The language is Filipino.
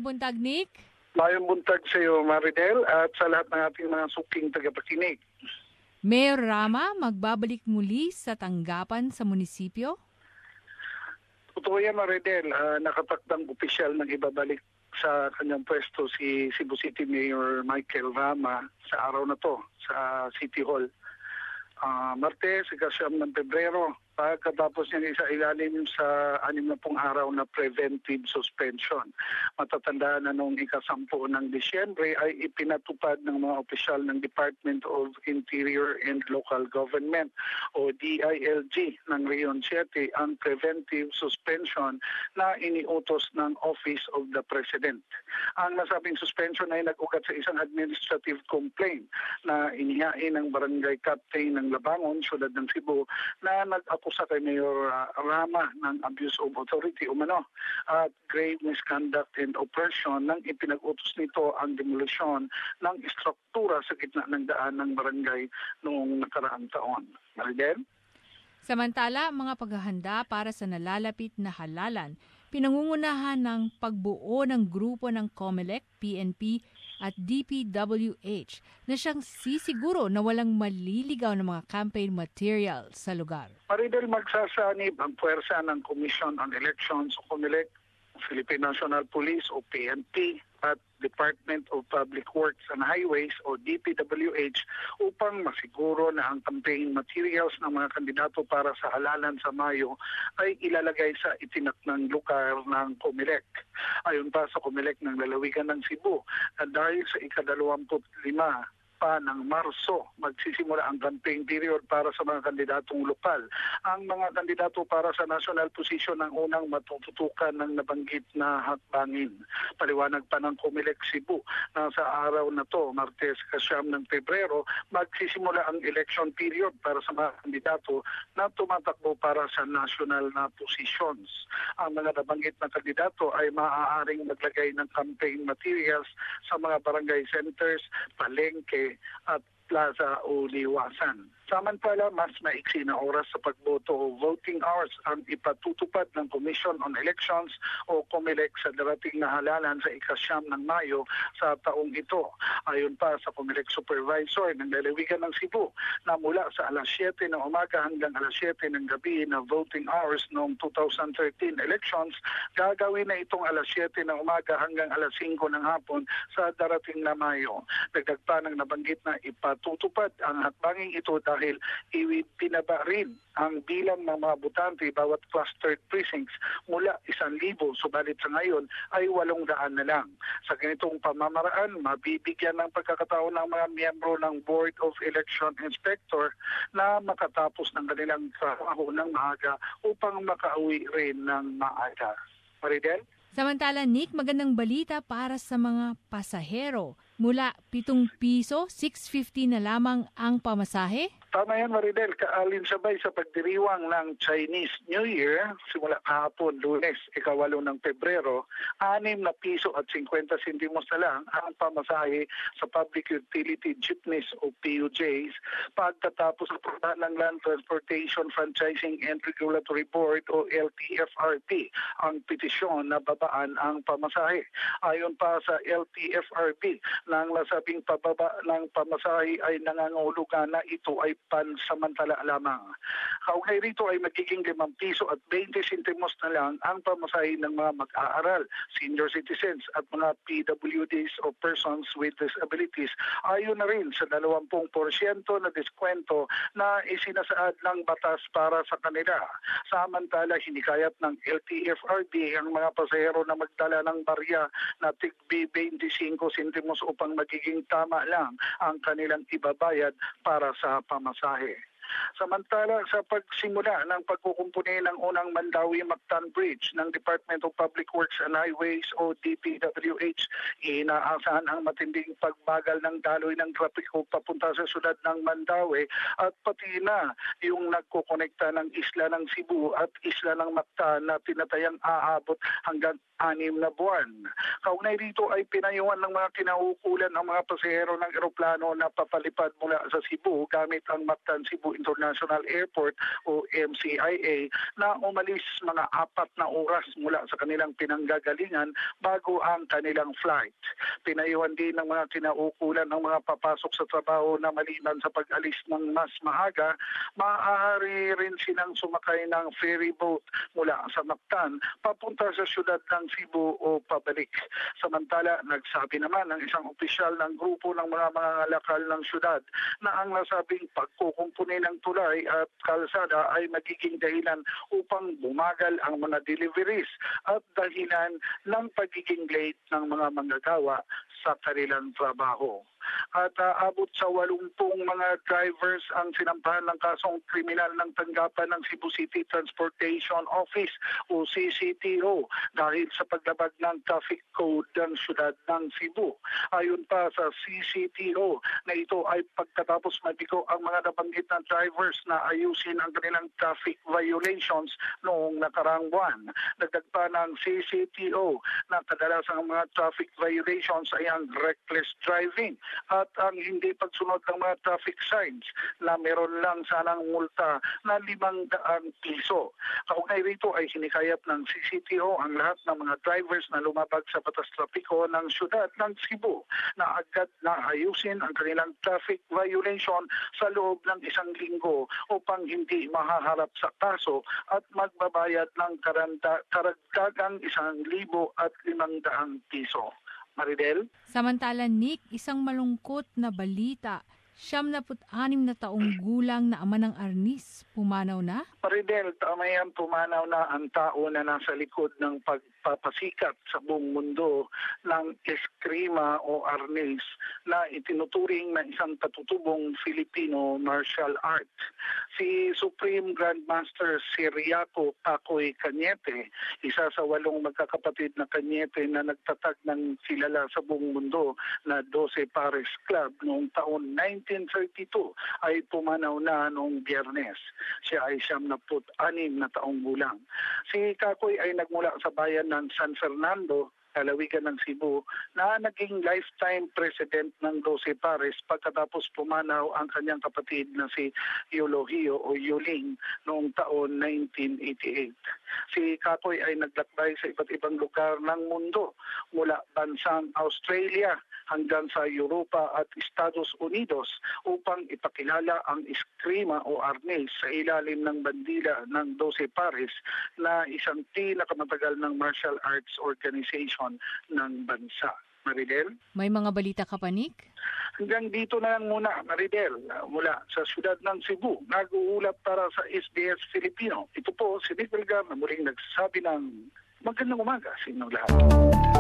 buntag, Nick. Mayong buntag sa iyo, Maridel, at sa lahat ng ating mga suking tagapakinig. Mayor Rama magbabalik muli sa tanggapan sa munisipyo? Totoo yan, Maridel. Nakatakdang opisyal ng ibabalik sa kanyang pwesto si Cebu City Mayor Michael Rama sa araw na to sa City Hall. Martes, ikasyam ng Pebrero, pagkatapos niya isa ilalim sa 60 araw na preventive suspension. Matatandaan na noong ikasampu ng Disyembre ay ipinatupad ng mga opisyal ng Department of Interior and Local Government o DILG ng Region 7 ang preventive suspension na iniutos ng Office of the President. Ang nasabing suspension ay nag-ugat sa isang administrative complaint na inihain ng barangay captain ng Labangon, Syudad ng Cebu, na nag-akusa kay Mayor Rama ng abuse of authority umano at grave misconduct and oppression nang ipinag-utos nito ang demolisyon ng istruktura sa gitna ng daan ng barangay noong nakaraang taon. Maridel? Samantala, mga paghahanda para sa nalalapit na halalan, pinangungunahan ng pagbuo ng grupo ng COMELEC, PNP at DPWH na siyang sisiguro na walang maliligaw ng mga campaign material sa lugar. Maridel, magsasanib ang puwersa ng Commission on Elections o COMELEC, Philippine National Police o PNP at Department of Public Works and Highways o DPWH upang masiguro na ang campaign materials ng mga kandidato para sa halalan sa Mayo ay ilalagay sa itinakdang lugar ng COMELEC. Ayon pa sa COMELEC ng lalawigan ng Cebu, na dahil sa ika-25 pa ng Marso, magsisimula ang campaign period para sa mga kandidatong lokal. Ang mga kandidato para sa national position ang unang matututukan ng nabanggit na hakbangin. Paliwanag pa ng COMELEC Cebu na sa araw na to, Martes, kasyam ng Pebrero, magsisimula ang election period para sa mga kandidato na tumatakbo para sa national na positions. Ang mga nabanggit na kandidato ay maaaring maglagay ng campaign materials sa mga barangay centers, palengke, at plaza o liwasan. Samantala, mas maiksi na oras sa pagboto o voting hours ang ipatutupad ng Commission on Elections o COMELEC sa darating na halalan sa ikasyam ng Mayo sa taong ito. Ayon pa sa COMELEC Supervisor ng lalawigan ng Cebu na mula sa alas 7 ng umaga hanggang alas 7 ng gabi na voting hours noong 2013 elections, gagawin na itong alas 7 ng umaga hanggang alas 5 ng hapon sa darating na Mayo. Dagdag pa ng nabanggit na ipatutupad ang hakbanging ito dahil ipinaba rin ang bilang ng mga botante bawat clustered precincts mula 1,000, subalit sa ngayon ay 800 na lang. Sa ganitong pamamaraan, mabibigyan ng pagkakataon ng mga miyembro ng Board of Election Inspector na makatapos ng kanilang trabaho ng maaga upang makauwi rin ng maaga. Maridel? Samantala, Nick, magandang balita para sa mga pasahero. Mula 7 piso, 6.50 na lamang ang pamasahe. Tama yan, Maridel. Kaalinsabay sa pagdiriwang ng Chinese New Year, simula kahapon, Lunes, ika-8 ng Pebrero, 6 na piso at 50 sentimos na lang ang pamasahe sa Public Utility Jeepneys o PUJs pagkatapos ng Land Transportation Franchising and Regulatory Board o LTFRB ang petisyon na babaan ang pamasahe. Ayon pa sa LTFRB, nang nasabing pababa ng pamasahe ay nangangahulugan na ito ay pansamantala lamang. Kaugnay rito ay magiging 5 piso at 20 sentimos na lang ang pamasahe ng mga mag-aaral, senior citizens at mga PWDs o persons with disabilities. Ayon na rin sa 20% na diskwento na isinasaad ng batas para sa kanila. Samantala, hinikayat ng LTFRB ang mga pasahero na magdala ng barya na tigbi 25 sentimos upang magiging tama lang ang kanilang ibabayad para sa pamasahe. Samantala, sa pagsimula ng pagkukumpuni ng unang Mandawi-Mactan Bridge ng Department of Public Works and Highways o DPWH, inaasahan ang matinding pagbagal ng daloy ng trapiko papunta sa syudad ng Mandawi at pati na yung nagkukonekta ng isla ng Cebu at isla ng Mactan na tinatayang aabot hanggang 6 na buwan. Kaugnay rito ay pinayuhan ng mga kinahukulan ang mga pasahero ng eroplano na papalipad mula sa Cebu gamit ang Mactan Cebu International Airport o MCIA na umalis mga 4 na oras mula sa kanilang pinanggagalingan bago ang kanilang flight. Pinayuhan din ng mga kinaukulan ng mga papasok sa trabaho na maliban sa pag-alis ng mas maaga, maaari rin silang sumakay ng ferry boat mula sa Mactan papunta sa syudad ng Cebu o pabalik. Samantala, nagsabi naman ng isang opisyal ng grupo ng mga mangangalakal ng syudad na ang nasabing pagkukumpuni ng tulay at kalsada ay magiging dahilan upang bumagal ang mga deliveries at dahilan ng pagiging late ng mga manggagawa sa kanilang trabaho. At aabot sa 80 mga drivers ang sinampahan ng kasong kriminal ng tanggapan ng Cebu City Transportation Office o CCTO dahil sa paglabag ng traffic code ng syudad ng Cebu. Ayon pa sa CCTO na ito ay pagkatapos mabigo ang mga nabanggit na drivers na ayusin ang kanilang traffic violations noong nakarang buwan. Dagdag pa ng CCTO na kadalasang mga traffic violations ay ang reckless driving at ang hindi pagsunod ng mga traffic signs na meron lang sanang multa na 500 piso. Kaugnay rito ay hinikayat ng CCTO ang lahat ng mga drivers na lumabag sa batas trapiko ng syudad ng Cebu na agad na ayusin ang kanilang traffic violation sa loob ng 1 linggo upang hindi mahaharap sa kaso at magbabayad ng karagdagang 1,500 piso. Maridel? Samantala, Nick, isang malungkot na balita. 76 na taong gulang na ama ng arnis, pumanaw na? Maridel, tama yan, pumanaw na ang tao na nasa likod ng pagpapasikat sa buong mundo ng eskrima o arnis na itinuturing na isang katutubong Filipino martial art. Si Supreme Grandmaster Ciriaco Pacoy Cañete, isa sa 8 magkakapatid na Cañete na nagtatag ng kilala sa buong mundo na 12 Pares Club noong taon 1932 ay pumanaw na noong Biyernes. Siya ay 76 na taong gulang. Si Kakoy ay nagmula sa bayan ng San Fernando, lalawigan ng Cebu, na naging lifetime president ng 12 Pares pagkatapos pumanaw ang kanyang kapatid na si Eulogio o Yuling noong taon 1988. Si Kakoy ay naglakbay sa iba't ibang lugar ng mundo mula bansang Australia hanggang sa Europa at Estados Unidos upang ipakilala ang eskrima o arnis sa ilalim ng bandila ng 12 Pares na isang pinakamatagal ng martial arts organization ng bansa. Maridel? May mga balita ka pa, Nick? Hanggang dito na lang muna, Maridel, mula sa siyudad ng Cebu. Nag-uulap para sa SBS Filipino. Ito po si Nick Belgar na muling nagsasabi ng magandang umaga sa inyong lahat.